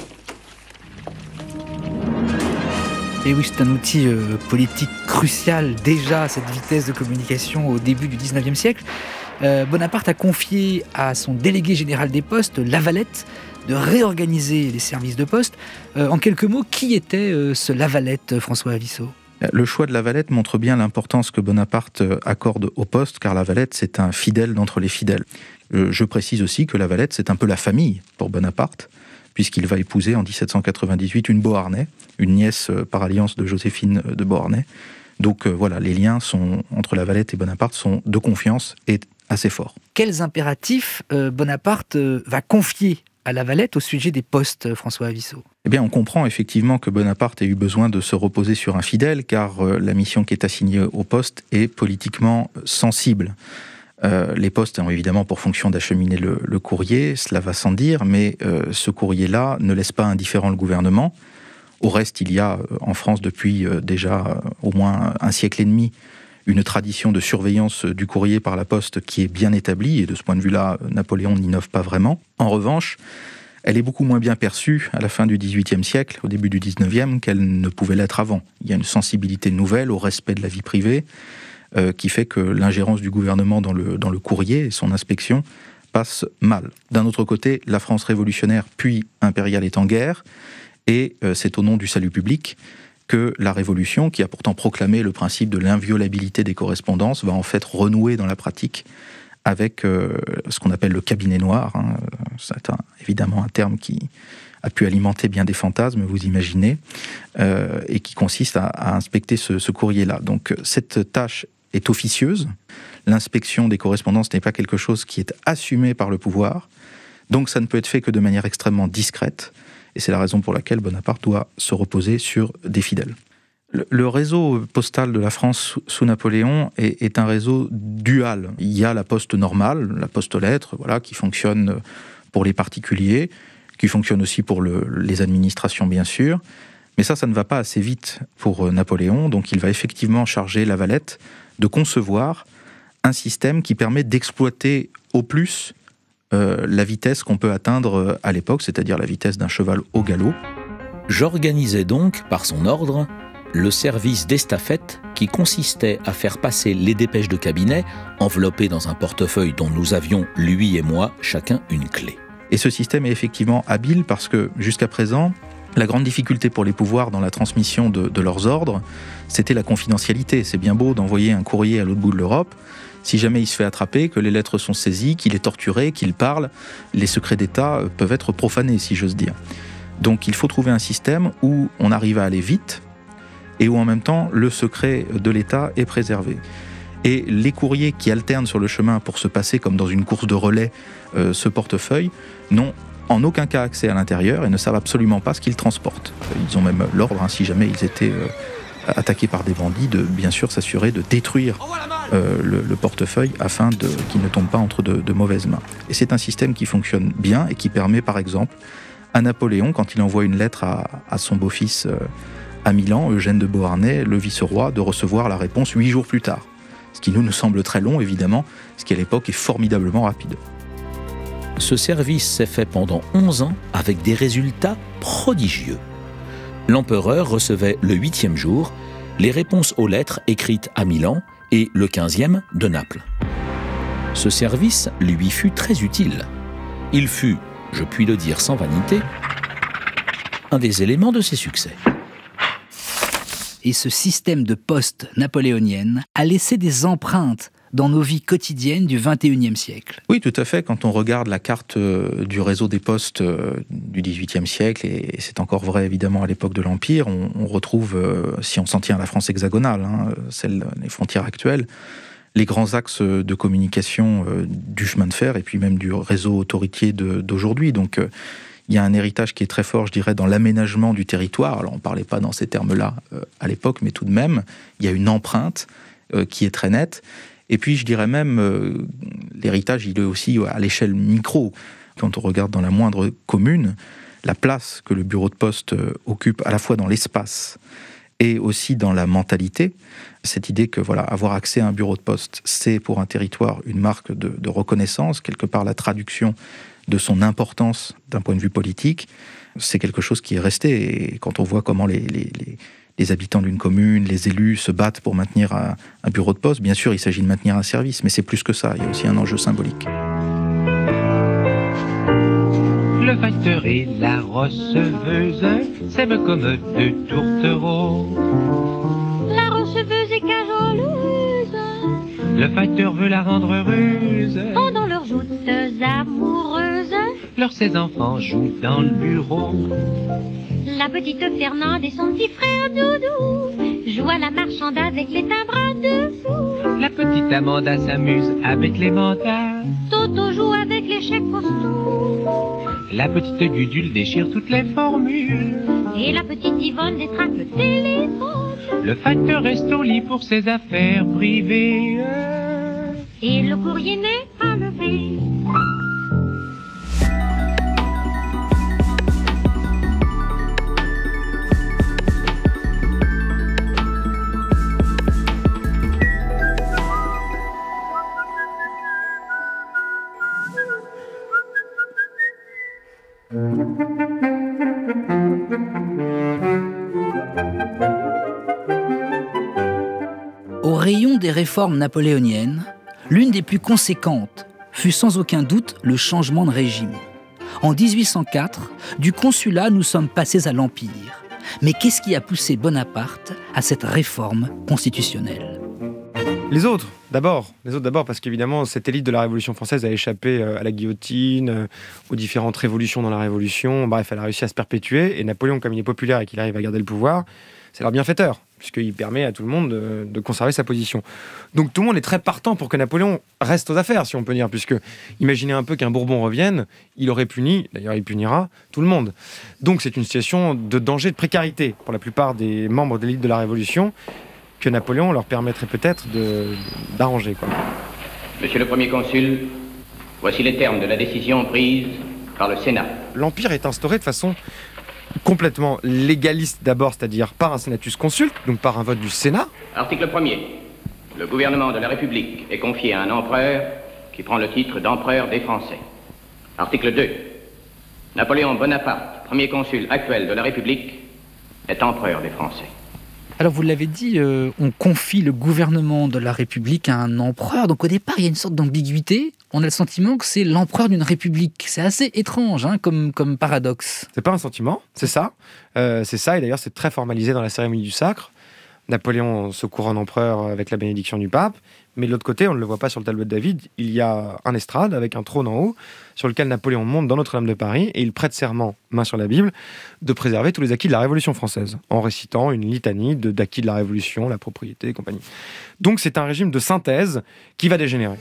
Et oui, c'est un outil euh, politique crucial, déjà, cette vitesse de communication au début du dix-neuvième siècle. Euh, Bonaparte a confié à son délégué général des postes, Lavalette, de réorganiser les services de poste. Euh, en quelques mots, qui était euh, ce Lavalette, François Avisseau ? Le choix de Lavalette montre bien l'importance que Bonaparte accorde au poste, car Lavalette, c'est un fidèle d'entre les fidèles. Je précise aussi que Lavalette, c'est un peu la famille pour Bonaparte, puisqu'il va épouser en dix-sept cent quatre-vingt-dix-huit une Beauharnais, une nièce par alliance de Joséphine de Beauharnais. Donc voilà, les liens sont, entre Lavalette et Bonaparte sont de confiance et assez forts. Quels impératifs euh, Bonaparte euh, va confier à Lavalette au sujet des postes, François Avisseau ? Eh bien, on comprend effectivement que Bonaparte ait eu besoin de se reposer sur un fidèle, car euh, la mission qui est assignée au poste est politiquement sensible. Euh, les postes ont évidemment pour fonction d'acheminer le, le courrier, cela va sans dire, mais euh, ce courrier-là ne laisse pas indifférent le gouvernement. Au reste, il y a euh, en France depuis euh, déjà euh, au moins un siècle et demi une tradition de surveillance du courrier par la poste qui est bien établie, et de ce point de vue-là, Napoléon n'innove pas vraiment. En revanche, elle est beaucoup moins bien perçue à la fin du dix-huitième siècle, au début du dix-neuvième, qu'elle ne pouvait l'être avant. Il y a une sensibilité nouvelle au respect de la vie privée, euh, qui fait que l'ingérence du gouvernement dans le, dans le courrier et son inspection passe mal. D'un autre côté, la France révolutionnaire puis impériale est en guerre, et euh, c'est au nom du salut public que la Révolution, qui a pourtant proclamé le principe de l'inviolabilité des correspondances, va en fait renouer dans la pratique avec euh, ce qu'on appelle le cabinet noir. Hein. C'est un, évidemment un terme qui a pu alimenter bien des fantasmes, vous imaginez, euh, et qui consiste à, à inspecter ce, ce courrier-là. Donc cette tâche est officieuse. L'inspection des correspondances n'est pas quelque chose qui est assumé par le pouvoir, donc ça ne peut être fait que de manière extrêmement discrète. Et c'est la raison pour laquelle Bonaparte doit se reposer sur des fidèles. Le, le réseau postal de la France sous, sous Napoléon est, est un réseau dual. Il y a la poste normale, la poste aux lettres, voilà, qui fonctionne pour les particuliers, qui fonctionne aussi pour le, les administrations, bien sûr. Mais ça, ça ne va pas assez vite pour Napoléon, donc il va effectivement charger Lavalette de concevoir un système qui permet d'exploiter au plus Euh, la vitesse qu'on peut atteindre à l'époque, c'est-à-dire la vitesse d'un cheval au galop. J'organisais donc, par son ordre, le service d'estafette qui consistait à faire passer les dépêches de cabinet enveloppées dans un portefeuille dont nous avions, lui et moi, chacun une clé. Et ce système est effectivement habile parce que, jusqu'à présent, la grande difficulté pour les pouvoirs dans la transmission de, de leurs ordres, c'était la confidentialité. C'est bien beau d'envoyer un courrier à l'autre bout de l'Europe. Si jamais il se fait attraper, que les lettres sont saisies, qu'il est torturé, qu'il parle, les secrets d'État peuvent être profanés, si j'ose dire. Donc il faut trouver un système où on arrive à aller vite et où en même temps le secret de l'État est préservé. Et les courriers qui alternent sur le chemin pour se passer comme dans une course de relais euh, ce portefeuille n'ont en aucun cas accès à l'intérieur et ne savent absolument pas ce qu'ils transportent. Ils ont même l'ordre, hein, si jamais ils étaient euh, attaqués par des bandits, de bien sûr s'assurer de détruire euh, le, le portefeuille afin de, qu'il ne tombe pas entre de, de mauvaises mains. Et c'est un système qui fonctionne bien et qui permet par exemple à Napoléon, quand il envoie une lettre à, à son beau-fils euh, à Milan, Eugène de Beauharnais, le vice-roi, de recevoir la réponse huit jours plus tard. Ce qui nous, nous semble très long évidemment, ce qui à l'époque est formidablement rapide. Ce service s'est fait pendant onze ans avec des résultats prodigieux. L'empereur recevait le huitième jour les réponses aux lettres écrites à Milan et le quinzième de Naples. Ce service lui fut très utile. Il fut, je puis le dire sans vanité, un des éléments de ses succès. Et ce système de poste napoléonienne a laissé des empreintes dans nos vies quotidiennes du vingt et unième siècle. Oui, tout à fait. Quand on regarde la carte euh, du réseau des postes euh, du dix-huitième siècle, et c'est encore vrai évidemment à l'époque de l'Empire, on, on retrouve, euh, si on s'en tient à la France hexagonale, hein, celle, les frontières actuelles, les grands axes de communication euh, du chemin de fer et puis même du réseau autoritier de, d'aujourd'hui. Donc, euh, il y a un héritage qui est très fort, je dirais, dans l'aménagement du territoire. Alors, on ne parlait pas dans ces termes-là euh, à l'époque, mais tout de même, il y a une empreinte euh, qui est très nette. Et puis, je dirais même, euh, l'héritage, il est aussi à l'échelle micro. Quand on regarde dans la moindre commune, la place que le bureau de poste euh, occupe à la fois dans l'espace et aussi dans la mentalité. Cette idée que voilà, avoir accès à un bureau de poste, c'est pour un territoire une marque de, de reconnaissance, quelque part la traduction de son importance d'un point de vue politique, c'est quelque chose qui est resté. Et quand on voit comment les, les, les, les habitants d'une commune, les élus se battent pour maintenir un, un bureau de poste, bien sûr, il s'agit de maintenir un service, mais c'est plus que ça, il y a aussi un enjeu symbolique. Le facteur et la receveuse s'aiment comme deux tourtereaux. La receveuse est cajoleuse. Le facteur veut la rendre heureuse. Pendant leurs joutes amoureuses, leurs seize enfants jouent dans le bureau. la petite Fernande et son petit frère Doudou jouent à la marchande avec les timbres à deux sous. La petite Amanda s'amuse avec les mandats. Toto joue avec les chèques postaux. La petite Gudule déchire toutes les formules. Et la petite Yvonne détraque le téléphone. Le facteur reste au lit pour ses affaires privées. Et le courrier n'est pas levé. Au rayon des réformes napoléoniennes, l'une des plus conséquentes fut sans aucun doute le changement de régime. En dix-huit cent quatre, du consulat, nous sommes passés à l'Empire. Mais qu'est-ce qui a poussé Bonaparte à cette réforme constitutionnelle ? Les autres, d'abord. Les autres d'abord, parce qu'évidemment, cette élite de la Révolution française a échappé à la guillotine, aux différentes révolutions dans la Révolution. Bref, elle a réussi à se perpétuer. Et Napoléon, comme il est populaire et qu'il arrive à garder le pouvoir, c'est leur bienfaiteur, puisqu'il permet à tout le monde de, de conserver sa position. Donc tout le monde est très partant pour que Napoléon reste aux affaires, si on peut dire, puisque imaginez un peu qu'un Bourbon revienne, il aurait puni, d'ailleurs il punira, tout le monde. Donc c'est une situation de danger, de précarité pour la plupart des membres de l'élite de la Révolution, que Napoléon leur permettrait peut-être de, d'arranger, quoi. Monsieur le Premier Consul, voici les termes de la décision prise par le Sénat. L'Empire est instauré de façon complètement légaliste d'abord, c'est-à-dire par un senatus consulte, donc par un vote du Sénat. Article premier. Le gouvernement de la République est confié à un empereur qui prend le titre d'empereur des Français. Article deux. Napoléon Bonaparte, premier consul actuel de la République, est empereur des Français. Alors vous l'avez dit, euh, on confie le gouvernement de la République à un empereur. Donc au départ, il y a une sorte d'ambiguïté. On a le sentiment que c'est l'empereur d'une république. C'est assez étrange, hein, comme, comme paradoxe. C'est pas un sentiment, c'est ça. Euh, c'est ça, et d'ailleurs c'est très formalisé dans la cérémonie du sacre. Napoléon se couronne empereur avec la bénédiction du pape. Mais de l'autre côté, on ne le voit pas sur le tableau de David, il y a un estrade avec un trône en haut sur lequel Napoléon monte dans Notre-Dame de Paris et il prête serment, main sur la Bible, de préserver tous les acquis de la Révolution française en récitant une litanie de, d'acquis de la Révolution, la propriété et compagnie. Donc c'est un régime de synthèse qui va dégénérer.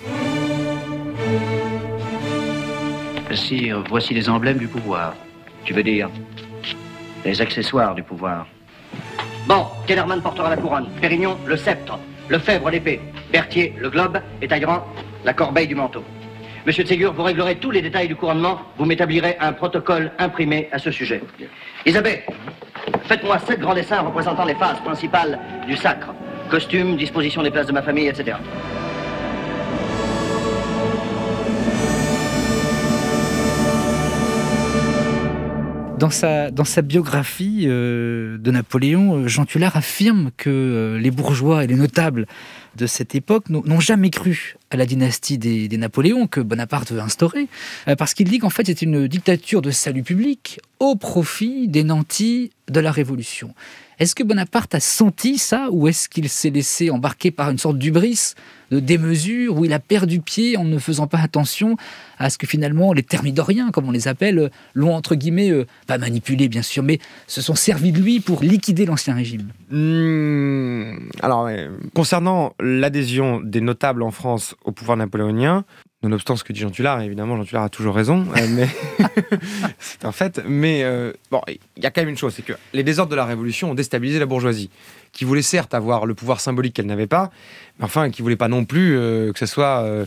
Sire, voici les emblèmes du pouvoir. Tu veux dire les accessoires du pouvoir. Bon, Kellerman portera la couronne, Pérignon le sceptre, Lefebvre l'épée, Berthier le globe et Talleyrand la corbeille du manteau. Monsieur de Ségur, vous réglerez tous les détails du couronnement, vous m'établirez un protocole imprimé à ce sujet. Isabelle, faites-moi sept grands dessins représentant les phases principales du sacre. Costume, disposition des places de ma famille, et cetera. Dans sa, dans sa biographie euh, de Napoléon, Jean Tullard affirme que euh, les bourgeois et les notables de cette époque n'ont jamais cru à la dynastie des, des Napoléons que Bonaparte veut instaurer, euh, parce qu'il dit qu'en fait c'est une dictature de salut public au profit des nantis de la Révolution. Est-ce que Bonaparte a senti ça, ou est-ce qu'il s'est laissé embarquer par une sorte d'hubris, de démesure, où il a perdu pied en ne faisant pas attention à ce que finalement les thermidoriens, comme on les appelle, l'ont entre guillemets, euh, pas manipulé bien sûr, mais se sont servis de lui pour liquider l'ancien régime? Mmh, alors, euh, concernant l'adhésion des notables en France au pouvoir napoléonien, nonobstant ce que dit Jean Tullard, évidemment Jean Tullard a toujours raison, euh, mais c'est un fait, mais euh, bon, il y a quand même une chose, c'est que les désordres de la Révolution ont déstabilisé la bourgeoisie, qui voulait certes avoir le pouvoir symbolique qu'elle n'avait pas, mais enfin qui voulait pas non plus euh, que ce soit euh,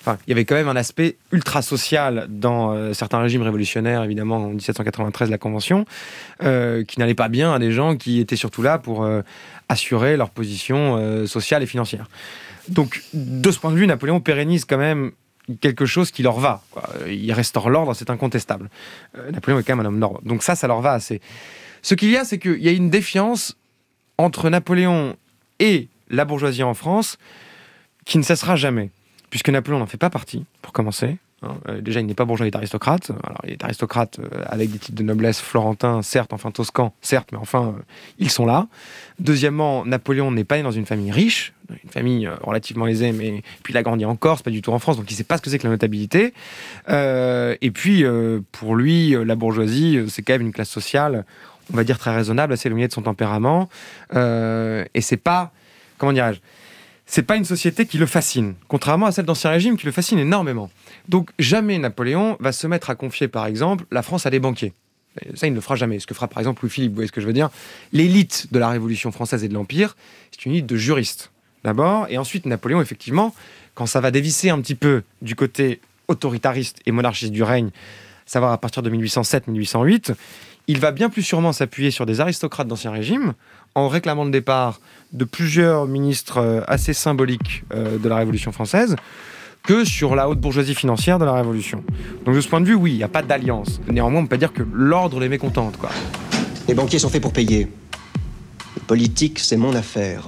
Enfin, il y avait quand même un aspect ultra-social dans euh, certains régimes révolutionnaires, évidemment, en dix-sept cent quatre-vingt-treize, la Convention, euh, qui n'allait pas bien à des gens qui étaient surtout là pour euh, assurer leur position euh, sociale et financière. Donc, de ce point de vue, Napoléon pérennise quand même quelque chose qui leur va, quoi. Il restaure l'ordre, c'est incontestable. Euh, Napoléon est quand même un homme d'ordre. Donc ça, ça leur va assez. Ce qu'il y a, c'est qu'il y a une défiance entre Napoléon et la bourgeoisie en France qui ne cessera jamais. Puisque Napoléon n'en fait pas partie, pour commencer. Hein. Euh, déjà, il n'est pas bourgeois, il est aristocrate. Alors, il est aristocrate euh, avec des titres de noblesse florentins, certes, enfin toscans, certes, mais enfin, euh, ils sont là. Deuxièmement, Napoléon n'est pas né dans une famille riche, une famille euh, relativement aisée, mais puis il a grandi en Corse, pas du tout en France, donc il ne sait pas ce que c'est que la notabilité. Euh, et puis, euh, pour lui, euh, la bourgeoisie, euh, c'est quand même une classe sociale, on va dire très raisonnable, assez éloignée de son tempérament. Euh, et c'est pas, comment dirais-je, c'est pas une société qui le fascine, contrairement à celle d'Ancien Régime qui le fascine énormément. Donc jamais Napoléon va se mettre à confier, par exemple, la France à des banquiers. Ça, il ne le fera jamais. Ce que fera, par exemple, Louis-Philippe, vous voyez ce que je veux dire ? L'élite de la Révolution française et de l'Empire, c'est une élite de juristes, d'abord, et ensuite Napoléon, effectivement, quand ça va dévisser un petit peu du côté autoritariste et monarchiste du règne, savoir à partir de mille huit cent sept mille huit cent huit, il va bien plus sûrement s'appuyer sur des aristocrates d'Ancien Régime, en réclamant le départ de plusieurs ministres assez symboliques de la Révolution française, que sur la haute bourgeoisie financière de la Révolution. Donc de ce point de vue, oui, il n'y a pas d'alliance. Néanmoins, on ne peut pas dire que l'ordre les mécontente, quoi. Les banquiers sont faits pour payer. Le politique, c'est mon affaire.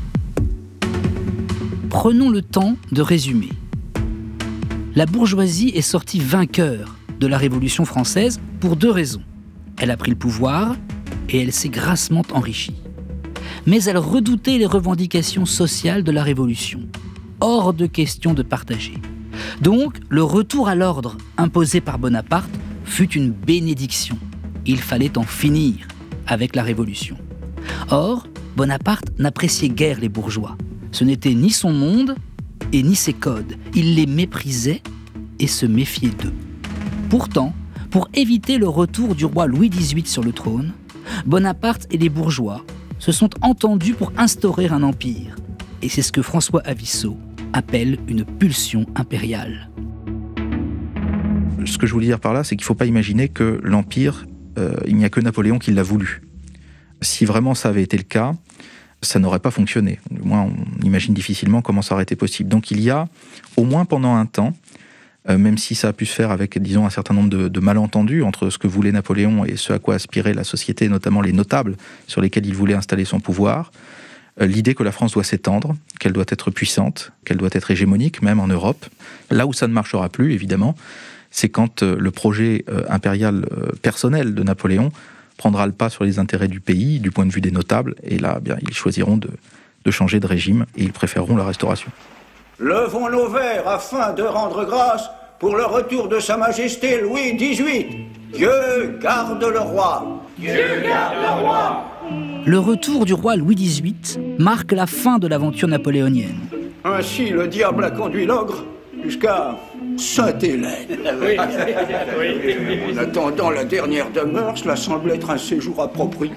Prenons le temps de résumer. La bourgeoisie est sortie vainqueur de la Révolution française pour deux raisons. Elle a pris le pouvoir et elle s'est grassement enrichie. Mais elle redoutait les revendications sociales de la Révolution. Hors de question de partager. Donc, le retour à l'ordre imposé par Bonaparte fut une bénédiction. Il fallait en finir avec la Révolution. Or, Bonaparte n'appréciait guère les bourgeois. Ce n'était ni son monde et ni ses codes. Il les méprisait et se méfiait d'eux. Pourtant, pour éviter le retour du roi Louis dix-huit sur le trône, Bonaparte et les bourgeois se sont entendus pour instaurer un empire. Et c'est ce que François Avisseau appelle une pulsion impériale. Ce que je voulais dire par là, c'est qu'il ne faut pas imaginer que l'Empire, euh, il n'y a que Napoléon qui l'a voulu. Si vraiment ça avait été le cas, ça n'aurait pas fonctionné. Du moins, on imagine difficilement comment ça aurait été possible. Donc il y a, au moins pendant un temps, euh, même si ça a pu se faire avec, disons, un certain nombre de, de malentendus entre ce que voulait Napoléon et ce à quoi aspirait la société, notamment les notables sur lesquels il voulait installer son pouvoir, euh, l'idée que la France doit s'étendre, qu'elle doit être puissante, qu'elle doit être hégémonique, même en Europe. Là où ça ne marchera plus, évidemment, c'est quand euh, le projet euh, impérial euh, personnel de Napoléon prendra le pas sur les intérêts du pays, du point de vue des notables, et là, bien, ils choisiront de, de changer de régime, et ils préféreront la restauration. Levons nos verres afin de rendre grâce pour le retour de Sa Majesté Louis dix-huit. Dieu garde le roi. Dieu garde le roi. Le retour du roi Louis dix-huit marque la fin de l'aventure napoléonienne. Ainsi, le diable a conduit l'ogre jusqu'à Sainte-Hélène. Oui. En attendant la dernière demeure, cela semble être un séjour approprié.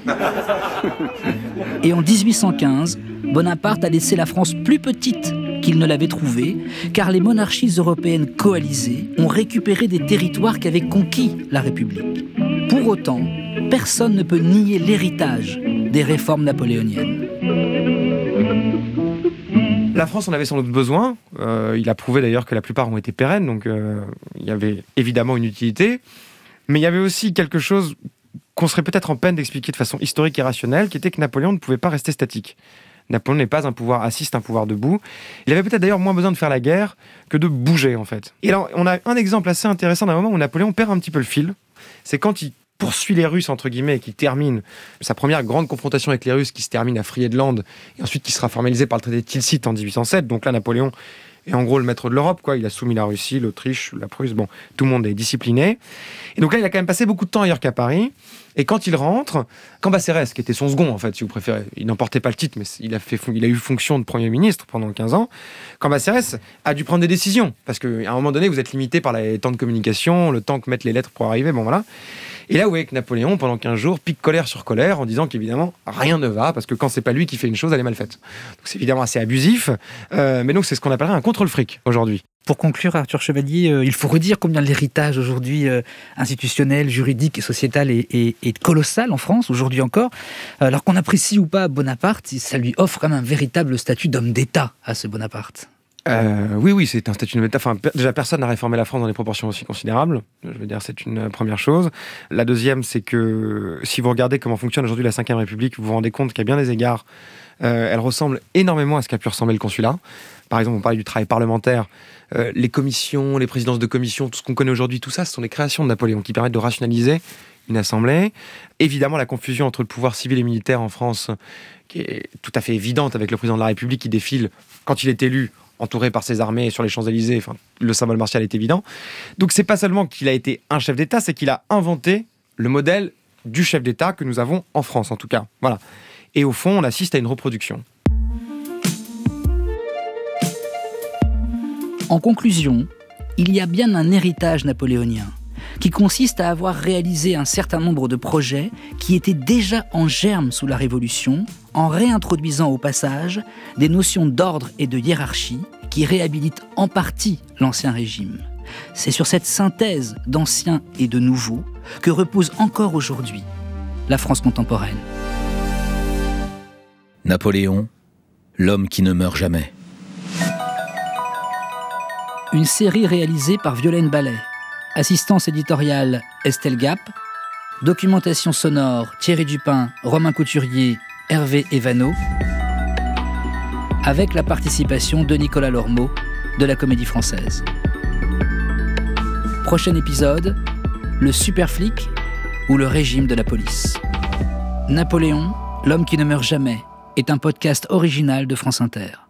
Et en dix-huit cent quinze, Bonaparte a laissé la France plus petite qu'il ne l'avait trouvée, car les monarchies européennes coalisées ont récupéré des territoires qu'avait conquis la République. Pour autant, personne ne peut nier l'héritage des réformes napoléoniennes. La France en avait sans doute besoin. Euh, il a prouvé d'ailleurs que la plupart ont été pérennes, donc euh, il y avait évidemment une utilité. Mais il y avait aussi quelque chose qu'on serait peut-être en peine d'expliquer de façon historique et rationnelle, qui était que Napoléon ne pouvait pas rester statique. Napoléon n'est pas un pouvoir assis, c'est un pouvoir debout. Il avait peut-être d'ailleurs moins besoin de faire la guerre que de bouger, en fait. Et alors, on a un exemple assez intéressant d'un moment où Napoléon perd un petit peu le fil. C'est quand il poursuit les Russes, entre guillemets, et qui termine sa première grande confrontation avec les Russes, qui se termine à Friedland, et ensuite qui sera formalisée par le traité de Tilsit en dix-huit cent sept. Donc là, Napoléon est en gros le maître de l'Europe, quoi. Il a soumis la Russie, l'Autriche, la Prusse, bon, tout le monde est discipliné. Et donc là, il a quand même passé beaucoup de temps ailleurs qu'à Paris. Et quand il rentre, Cambacérès, qui était son second, en fait, si vous préférez, il n'emportait pas le titre, mais il a, fait, il a eu fonction de Premier ministre pendant quinze ans, Cambacérès a dû prendre des décisions, parce qu'à un moment donné, vous êtes limité par les temps de communication, le temps que mettent les lettres pour arriver, bon voilà. Et là, vous voyez que Napoléon, pendant quinze jours, pique colère sur colère en disant qu'évidemment, rien ne va, parce que quand c'est pas lui qui fait une chose, elle est mal faite. Donc c'est évidemment assez abusif, euh, mais donc c'est ce qu'on appellerait un contrôle fric aujourd'hui. Pour conclure, Arthur Chevalier, euh, il faut redire combien l'héritage aujourd'hui euh, institutionnel, juridique et sociétal est, est, est colossal en France, aujourd'hui encore. Alors qu'on apprécie ou pas Bonaparte, ça lui offre quand même un véritable statut d'homme d'État à ce Bonaparte. Euh, oui, oui, c'est un statut de méta. Enfin, déjà, personne n'a réformé la France dans des proportions aussi considérables. Je veux dire, c'est une première chose. La deuxième, c'est que si vous regardez comment fonctionne aujourd'hui la cinquième République, vous vous rendez compte qu'à bien des égards, euh, elle ressemble énormément à ce qu'a pu ressembler le consulat. Par exemple, on parlait du travail parlementaire. Euh, les commissions, les présidences de commissions, tout ce qu'on connaît aujourd'hui, tout ça, ce sont des créations de Napoléon qui permettent de rationaliser une assemblée. Évidemment, la confusion entre le pouvoir civil et militaire en France, qui est tout à fait évidente avec le président de la République qui défile, quand il est élu, entouré par ses armées sur les Champs-Élysées, enfin, le symbole martial est évident. Donc c'est pas seulement qu'il a été un chef d'État, c'est qu'il a inventé le modèle du chef d'État que nous avons en France, en tout cas. Voilà. Et au fond, on assiste à une reproduction. En conclusion, il y a bien un héritage napoléonien qui consiste à avoir réalisé un certain nombre de projets qui étaient déjà en germe sous la Révolution, en réintroduisant au passage des notions d'ordre et de hiérarchie qui réhabilitent en partie l'Ancien Régime. C'est sur cette synthèse d'ancien et de nouveau que repose encore aujourd'hui la France contemporaine. Napoléon, l'homme qui ne meurt jamais. Une série réalisée par Violaine Ballet. Assistance éditoriale Estelle Gap. Documentation sonore Thierry Dupin, Romain Couturier, Hervé Evano. Avec la participation de Nicolas Lormeau de la Comédie Française. Prochain épisode, le super flic ou le régime de la police. Napoléon, l'homme qui ne meurt jamais, est un podcast original de France Inter.